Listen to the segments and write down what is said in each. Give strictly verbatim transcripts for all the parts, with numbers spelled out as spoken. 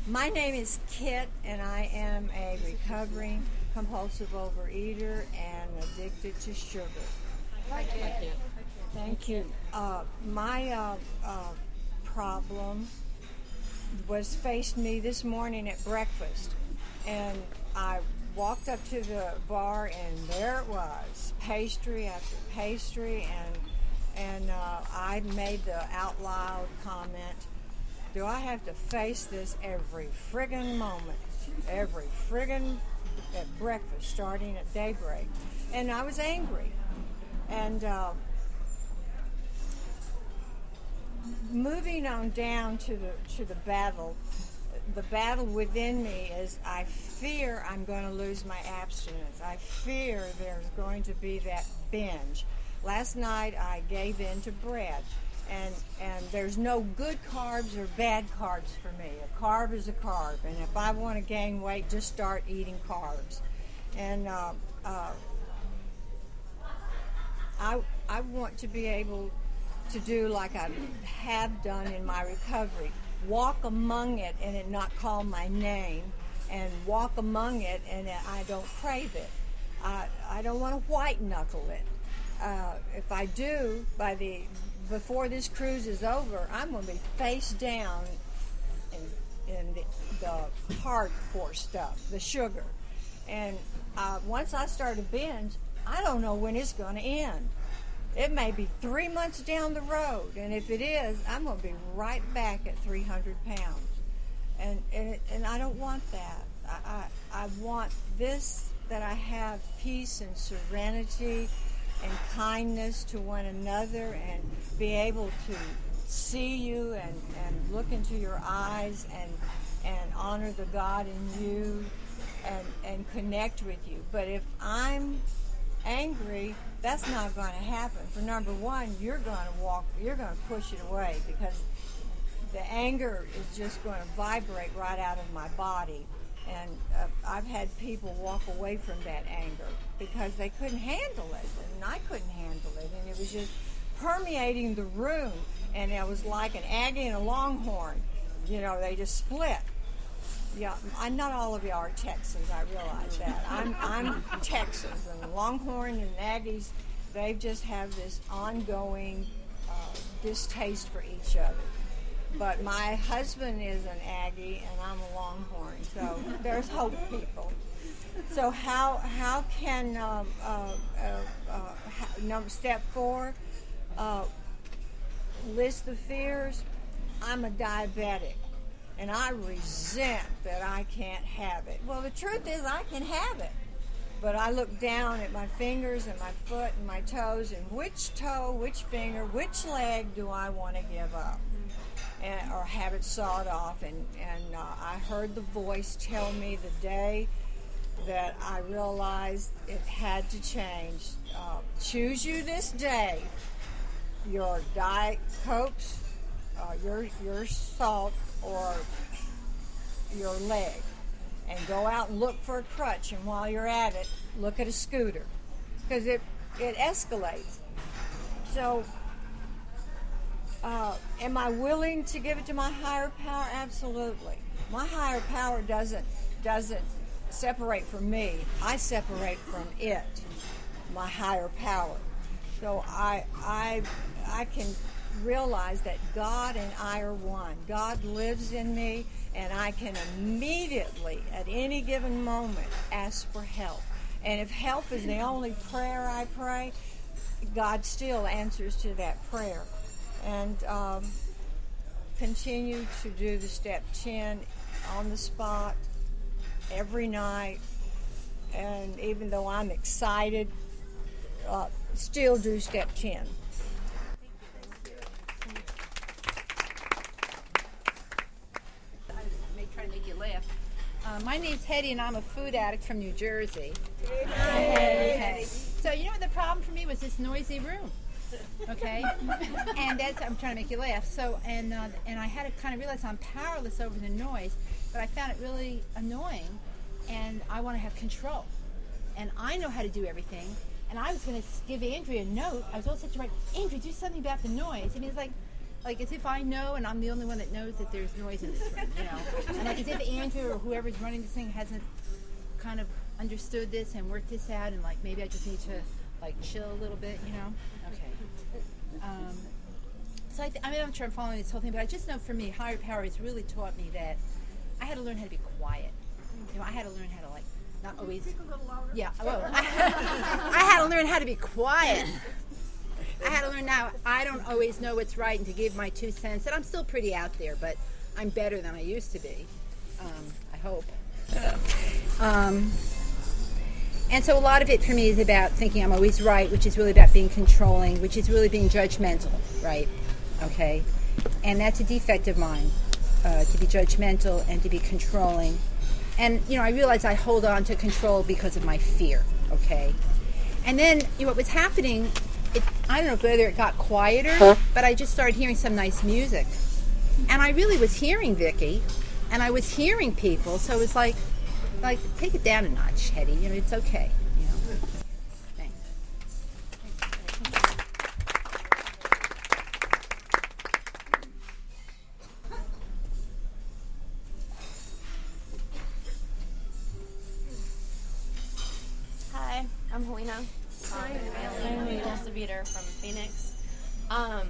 My name is Kit, and I am a recovering compulsive overeater and addicted to sugar. Thank you. Thank you. Uh, my uh, uh, problem was faced me this morning at breakfast, and I walked up to the bar, and there it was, pastry after pastry, and and uh, I made the out loud comment, do I have to face this every friggin' moment, every friggin' at breakfast, starting at daybreak? And I was angry. And uh, moving on down to the to the battle, the battle within me is I fear I'm going to lose my abstinence. I fear there's going to be that binge. Last night I gave in to bread, and and there's no good carbs or bad carbs for me. A carb is a carb, and if I want to gain weight, just start eating carbs. And uh, uh, I I want to be able to do like I have done in my recovery, walk among it and it not call my name, and walk among it and I don't crave it. I I don't want to white knuckle it. Uh, if I do, by the before this cruise is over, I'm going to be face down in, in the, the hardcore stuff, the sugar. And uh, once I start a binge, I don't know when it's going to end. It may be three months down the road, and if it is, I'm going to be right back at three hundred pounds. And and, and I don't want that. I, I, I want this, that I have peace and serenity and kindness to one another, and be able to see you and, and look into your eyes and and honor the God in you and, and connect with you. But if I'm angry, that's not going to happen. For number one, you're going to walk, you're going to push it away, because the anger is just going to vibrate right out of my body. And uh, I've had people walk away from that anger because they couldn't handle it, and I couldn't handle it, and it was just permeating the room, and it was like an Aggie and a Longhorn. You know, they just split. Yeah, I, not all of y'all are Texans, I realize that. I'm I'm Texans, and Longhorn and Aggies, they just have this ongoing uh, distaste for each other. But my husband is an Aggie, and I'm a Longhorn, so there's hope, people. So how how can um, uh, uh, uh, ha, number step four? Uh, list the fears. I'm a diabetic, and I resent that I can't have it. Well, the truth is I can have it, but I look down at my fingers and my foot and my toes, and which toe, which finger, which leg do I want to give up? And, or have it sawed off. And, and uh, I heard the voice tell me the day that I realized it had to change. Uh, choose you this day your Diet Cokes, uh, your, your salt, or your leg. And go out and look for a crutch, and while you're at it, look at a scooter. Because it, it escalates. So... Uh, am I willing to give it to my higher power? Absolutely. My higher power doesn't doesn't separate from me. I separate from it, my higher power. So I I I can realize that God and I are one. God lives in me, and I can immediately, at any given moment, ask for help. And if help is the only prayer I pray, God still answers to that prayer. And um, continue to do the step ten on the spot every night. And even though I'm excited, uh, still do step ten. I may try to make you laugh. Uh, my name's Hetty, and I'm a food addict from New Jersey. Hey, Hetty. Hetty. So you know what the problem for me was? This noisy room. Okay, and that's I'm trying to make you laugh. So and uh, and I had to kind of realize I'm powerless over the noise, but I found it really annoying, and I want to have control, and I know how to do everything. And I was going to give Andrea a note. I was all set to write, Andrea, do something about the noise. I mean, it's like, like as if I know, and I'm the only one that knows that there's noise in this room, you know. And like as if Andrew or whoever's running this thing hasn't kind of understood this and worked this out, and like maybe I just need to like chill a little bit, you know? Okay. Um, so I, th- I mean, I'm not sure I'm following this whole thing, but I just know for me, higher power has really taught me that I had to learn how to be quiet. You know, I had to learn how to like not always. Speak a little louder. Yeah. Well, I, I had to learn how to be quiet. I had to learn now. I don't always know what's right, and to give my two cents. And I'm still pretty out there, but I'm better than I used to be. Um, I hope. Um, and so a lot of it for me is about thinking I'm always right, which is really about being controlling, which is really being judgmental, right? Okay? And that's a defect of mine, uh, to be judgmental and to be controlling. And, you know, I realize I hold on to control because of my fear, okay? And then, you know, what was happening, it, I don't know whether it got quieter, but I just started hearing some nice music. And I really was hearing Vicki, and I was hearing people, so it was like, like, take it down a notch, Hetty. You know, it's okay. You know. Thanks. Hi, I'm Helena. Hi, I'm Elizabeth from Phoenix. Um,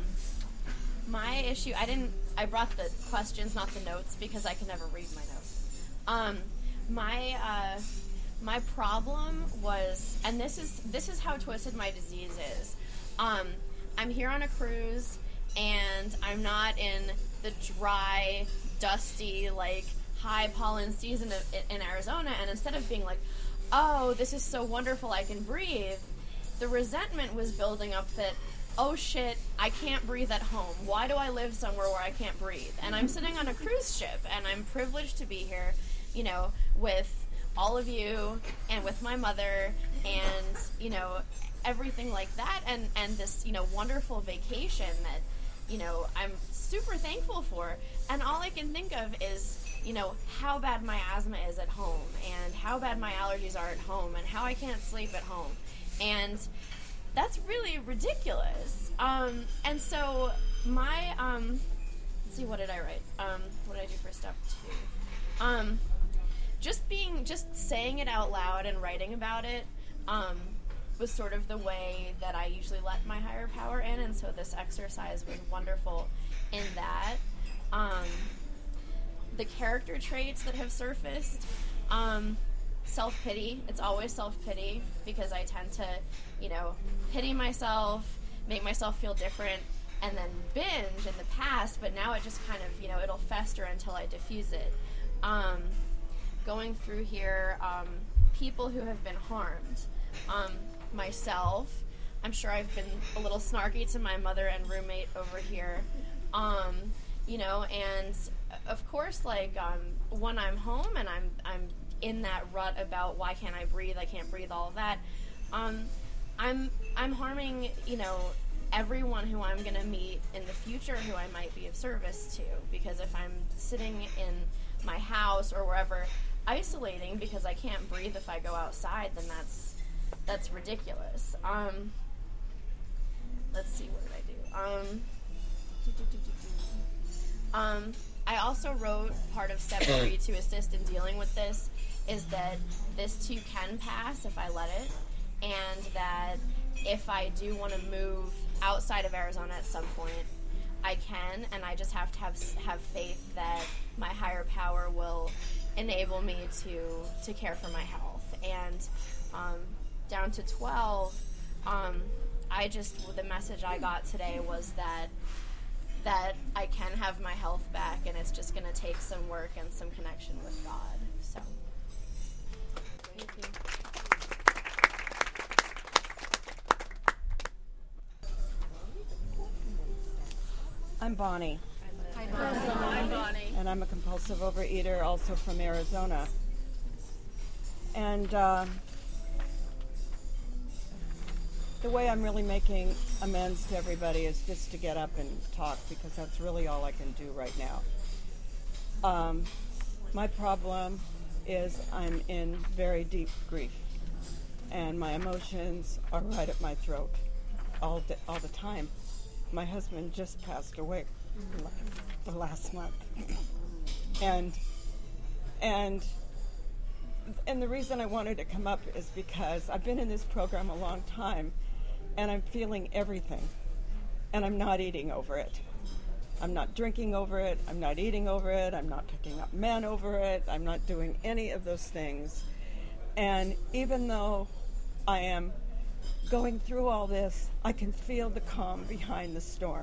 my issue, I didn't. I brought the questions, not the notes, because I can never read my notes. Um. My uh, my problem was, and this is this is how twisted my disease is. Um, I'm here on a cruise, and I'm not in the dry, dusty, like high pollen season of, in Arizona. And instead of being like, "Oh, this is so wonderful, I can breathe," the resentment was building up that, "Oh shit, I can't breathe at home. Why do I live somewhere where I can't breathe?" And I'm sitting on a cruise ship, and I'm privileged to be here, you know, with all of you and with my mother and, you know, everything like that, and, and this, you know, wonderful vacation that, you know, I'm super thankful for. And all I can think of is, you know, how bad my asthma is at home, and how bad my allergies are at home, and how I can't sleep at home. And that's really ridiculous. Um, and so my, um, let's see, what did I write? Um, what did I do for step two? Um, just being, just saying it out loud and writing about it, um, was sort of the way that I usually let my higher power in, and so this exercise was wonderful in that. Um, the character traits that have surfaced, um, self-pity. It's always self-pity, because I tend to, you know, pity myself, make myself feel different, and then binge in the past, but now it just kind of, you know, it'll fester until I diffuse it. Um, going through here, um, people who have been harmed. Um, myself, I'm sure I've been a little snarky to my mother and roommate over here. Um, you know, and of course, like, um, when I'm home and I'm, I'm in that rut about why can't I breathe, I can't breathe, all of that, um, I'm, I'm harming, you know, everyone who I'm going to meet in the future who I might be of service to, because if I'm sitting in my house or wherever isolating because I can't breathe if I go outside, then that's that's ridiculous. Um, let's see, what did I do? Um, do, do, do, do, do. um, I also wrote part of step three to assist in dealing with this is that this too can pass if I let it, and that if I do want to move outside of Arizona at some point, I can, and I just have to have have faith that my higher power will enable me to to care for my health. And um, down to twelve, um, I just, the message I got today was that that I can have my health back, and it's just going to take some work and some connection with God. So, thank you. I'm Bonnie. Hi, Bonnie. Hi, Bonnie. And I'm a compulsive overeater, also from Arizona. And uh, the way I'm really making amends to everybody is just to get up and talk, because that's really all I can do right now. Um, my problem is I'm in very deep grief, and my emotions are right at my throat all the, all the time. My husband just passed away the last month, and And and the reason I wanted to come up is because I've been in this program a long time, and I'm feeling everything, and I'm not eating over it. I'm not drinking over it. I'm not eating over it. I'm not picking up men over it. I'm not doing any of those things. And even though I am going through all this, I can feel the calm behind the storm.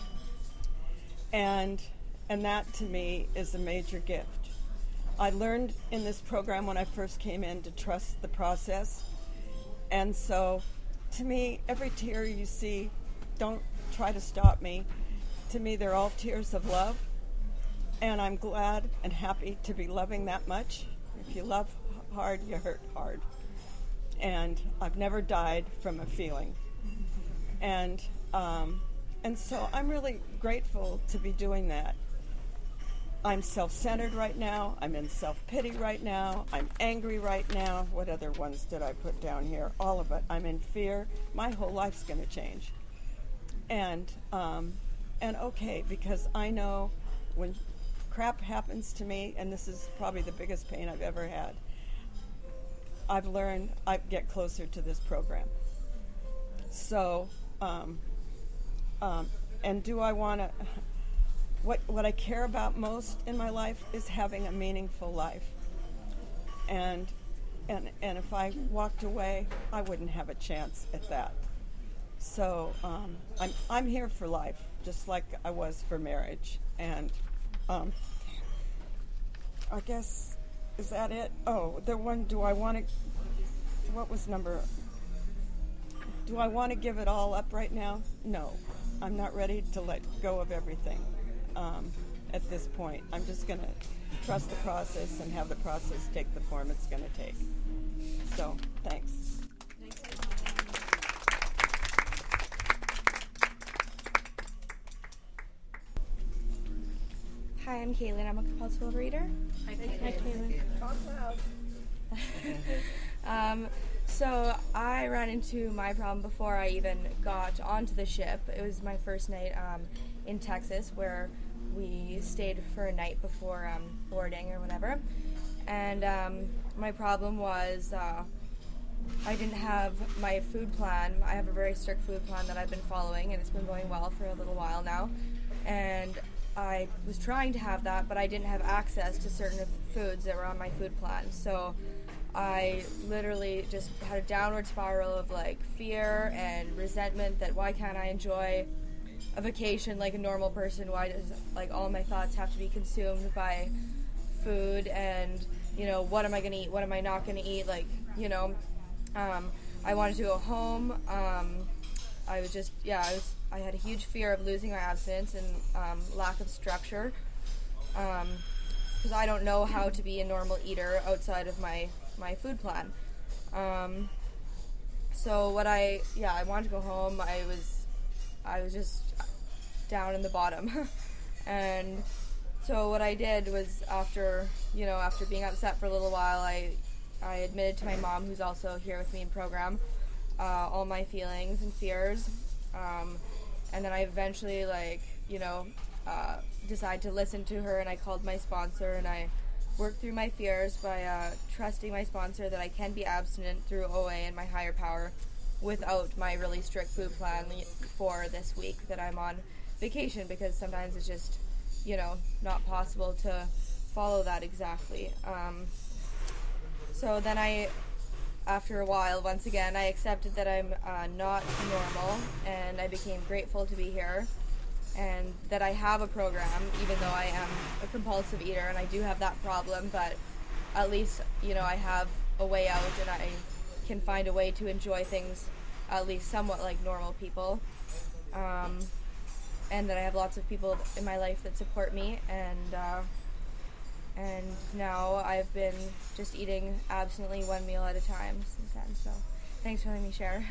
And and that to me is a major gift. I learned in this program when I first came in to trust the process. And so to me, every tear you see, don't try to stop me. To me, they're all tears of love. And I'm glad and happy to be loving that much. If you love hard, you hurt hard. And I've never died from a feeling. And um, and so I'm really grateful to be doing that. I'm self-centered right now. I'm in self-pity right now. I'm angry right now. What other ones did I put down here? All of it. I'm in fear. My whole life's going to change. And um, and okay, because I know when crap happens to me, and this is probably the biggest pain I've ever had, I've learned I get closer to this program. So, um, um, and do I want to, what, what I care about most in my life is having a meaningful life. And, and, and if I walked away, I wouldn't have a chance at that. So, um, I'm, I'm here for life, just like I was for marriage. And, um, I guess, is that it? Oh, the one, do I want to, what was number, do I want to give it all up right now? No, I'm not ready to let go of everything um, at this point. I'm just going to trust the process and have the process take the form it's going to take. So, thanks. Hi, I'm Kaylin. I'm a compulsive overeater. Hi, Kaylin. Hi, Kaylin. Talk loud. um, so I ran into my problem before I even got onto the ship. It was my first night um, in Texas, where we stayed for a night before um, boarding or whatever. And um, my problem was uh, I didn't have my food plan. I have a very strict food plan that I've been following, and it's been going well for a little while now. And I was trying to have that, but I didn't have access to certain foods that were on my food plan. So I literally just had a downward spiral of like fear and resentment that why can't I enjoy a vacation like a normal person? Why does like all my thoughts have to be consumed by food? And you know, what am I going to eat? What am I not going to eat? Like, you know, um, I wanted to go home. Um, I was just, yeah, I was, I had a huge fear of losing my abstinence and um, lack of structure, because um, I don't know how to be a normal eater outside of my, my food plan. Um, so what I, yeah, I wanted to go home. I was, I was just down in the bottom. And so what I did was after, you know, after being upset for a little while, I, I admitted to my mom, who's also here with me in program, uh, all my feelings and fears. Um, and then I eventually, like, you know, uh, decided to listen to her, and I called my sponsor, and I worked through my fears by uh, trusting my sponsor that I can be abstinent through O A and my higher power without my really strict food plan for this week that I'm on vacation, because sometimes it's just, you know, not possible to follow that exactly. Um, so then I, after a while, once again, I accepted that I'm uh, not normal, and I became grateful to be here, and that I have a program, even though I am a compulsive eater and I do have that problem, but at least, you know, I have a way out, and I can find a way to enjoy things at least somewhat like normal people. Um, and that I have lots of people in my life that support me, and uh, and now I've been just eating abstinently one meal at a time since then. So thanks for letting me share.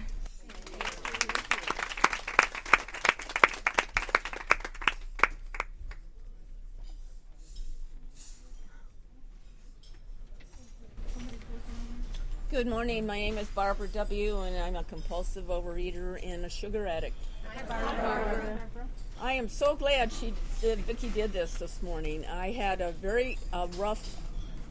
Good morning. My name is Barbara W., and I'm a compulsive overeater and a sugar addict. Hi, Barbara. I am so glad she did, Vicki did this this morning. I had a very uh, rough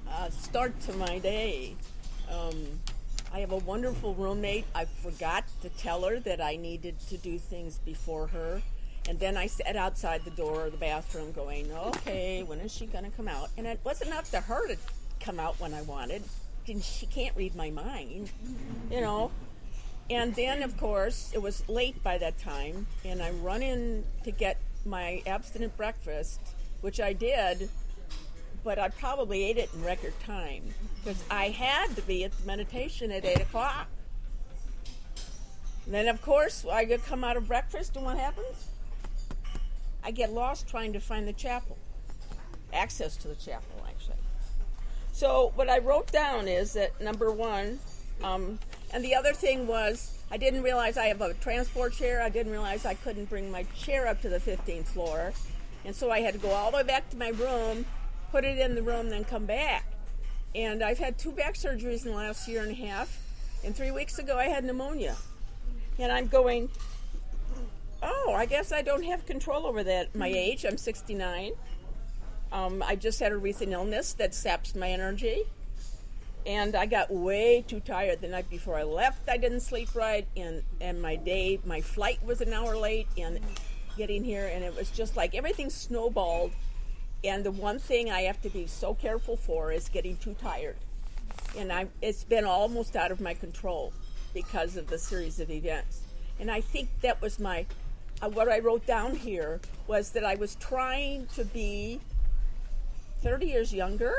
uh, start to my day. Um, I have a wonderful roommate. I forgot to tell her that I needed to do things before her. And then I sat outside the door of the bathroom going, okay, when is she going to come out? And it wasn't up to her to come out when I wanted. She can't read my mind, you know. And then, of course, it was late by that time, and I run in to get my abstinent breakfast, which I did, but I probably ate it in record time because I had to be at the meditation at eight o'clock. And then, of course, I get come out of breakfast, and what happens? I get lost trying to find the chapel, access to the chapel, actually. So what I wrote down is that, number one, um, and the other thing was, I didn't realize I have a transport chair. I didn't realize I couldn't bring my chair up to the fifteenth floor. And so I had to go all the way back to my room, put it in the room, then come back. And I've had two back surgeries in the last year and a half. And three weeks ago, I had pneumonia. And I'm going, oh, I guess I don't have control over that at my age. I'm sixty-nine. Um, I just had a recent illness that saps my energy. And I got way too tired the night before I left. I didn't sleep right. And, and my day, my flight was an hour late and getting here. And it was just like everything snowballed. And the one thing I have to be so careful for is getting too tired. And I, it's been almost out of my control because of the series of events. And I think that was my, uh, what I wrote down here was that I was trying to be thirty years younger.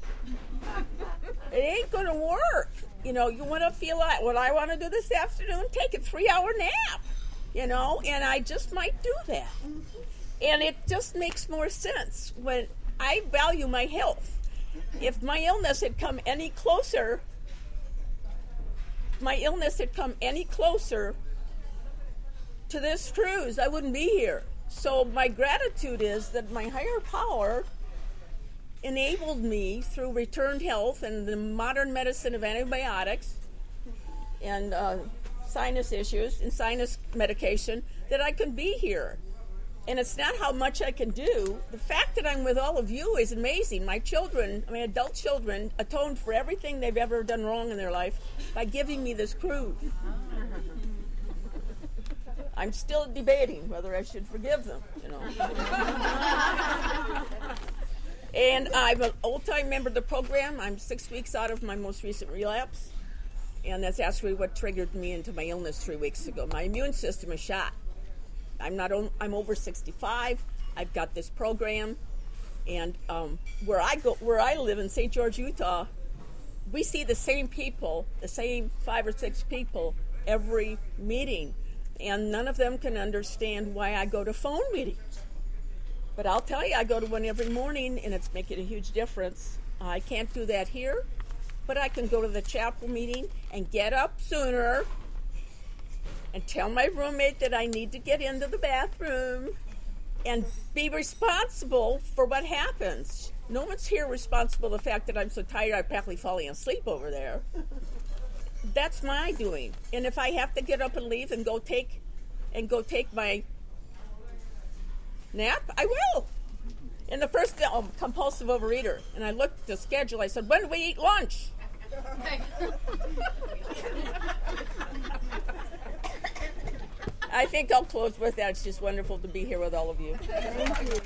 It ain't going to work. You know, you want to feel like, what I want to do this afternoon, take a three-hour nap, you know, and I just might do that. And it just makes more sense when I value my health. If my illness had come any closer, my illness had come any closer to this cruise, I wouldn't be here. So my gratitude is that my higher power enabled me through returned health and the modern medicine of antibiotics and uh, sinus issues and sinus medication that I can be here. And it's not how much I can do. The fact that I'm with all of you is amazing. My children, my adult children, atoned for everything they've ever done wrong in their life by giving me this cruise. I'm still debating whether I should forgive them, you know. And I'm an old-time member of the program. I'm six weeks out of my most recent relapse. And that's actually what triggered me into my illness three weeks ago. My immune system is shot. I'm not. I'm over sixty-five. I've got this program, and um, where I go, where I live in Saint George, Utah, we see the same people, the same five or six people every meeting, and none of them can understand why I go to phone meetings. But I'll tell you, I go to one every morning, and it's making a huge difference. I can't do that here, but I can go to the chapel meeting and get up sooner and tell my roommate that I need to get into the bathroom and be responsible for what happens. No one's here responsible for the fact that I'm so tired I'm practically falling asleep over there. That's my doing. And if I have to get up and leave and go take and go take my nap, I will. And the first day, I'm a compulsive overeater. And I looked at the schedule. I said, when do we eat lunch? I think I'll close with that. It's just wonderful to be here with all of you. Thank you.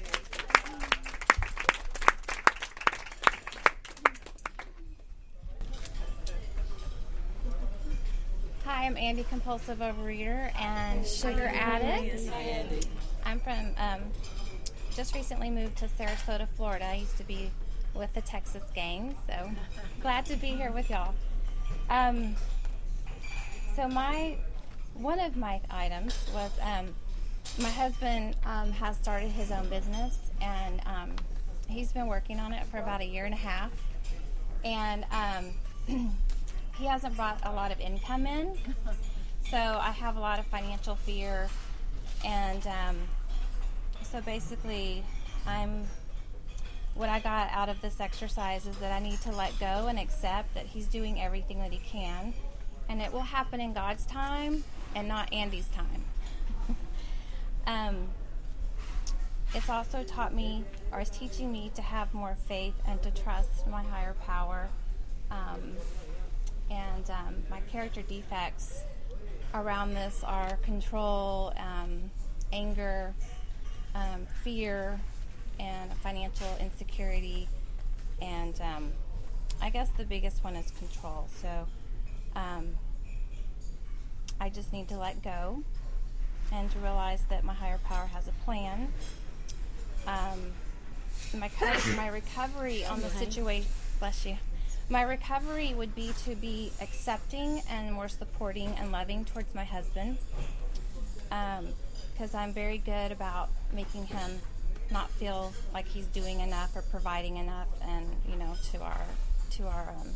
Hi, I'm Andy, compulsive overeater and sugar addict. I'm from, um, just recently moved to Sarasota, Florida. I used to be with the Texas gang, so glad to be here with y'all. Um, so my, one of my items was, um, my husband um, has started his own business, and um, he's been working on it for about a year and a half, and um, he hasn't brought a lot of income in, so I have a lot of financial fear, and um, so basically I'm what I got out of this exercise is that I need to let go and accept that he's doing everything that he can, and it will happen in God's time and not Andy's time. um, it's also taught me, or is teaching me, to have more faith and to trust my higher power. Um, and um, my character defects around this are control, um, anger, um, fear, and financial insecurity. And um, I guess the biggest one is control. So um, I just need to let go and to realize that my higher power has a plan. Um, my co- my recovery on the situation, bless you. My recovery would be to be accepting and more supporting and loving towards my husband, because um, I'm very good about making him not feel like he's doing enough or providing enough, and you know, to our to our um,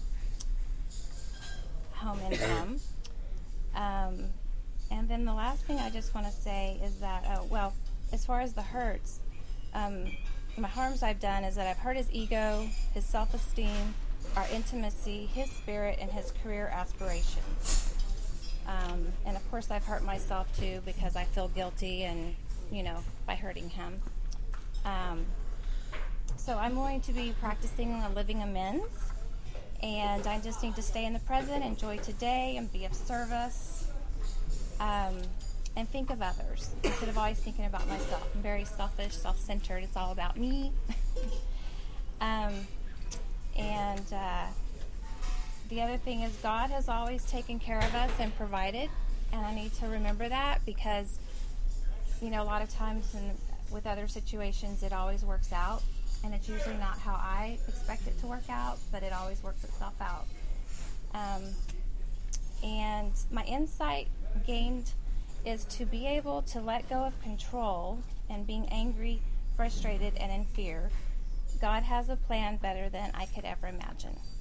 home income. Um, and then the last thing I just want to say is that, uh, well, as far as the hurts, um, my harms I've done is that I've hurt his ego, his self-esteem, our intimacy, his spirit, and his career aspirations. Um, and of course, I've hurt myself too, because I feel guilty, and you know, by hurting him. Um, so I'm going to be practicing a living amends, and I just need to stay in the present, enjoy today, and be of service, um, and think of others instead of always thinking about myself. I'm very selfish, self-centered. It's all about me. um, and uh, the other thing is, God has always taken care of us and provided, and I need to remember that, because you know, a lot of times in, with other situations, it always works out, and it's usually not how I expect it to work out, but it always works itself out. Um, and my insight gained is to be able to let go of control and being angry, frustrated, and in fear. God has a plan better than I could ever imagine.